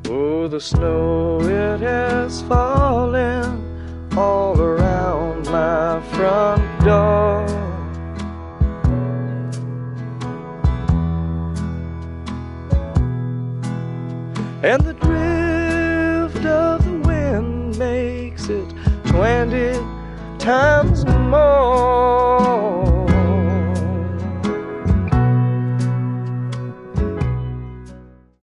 Oh, the snow, it has fallen all around my front door. And the drift of the wind makes it 20 times more.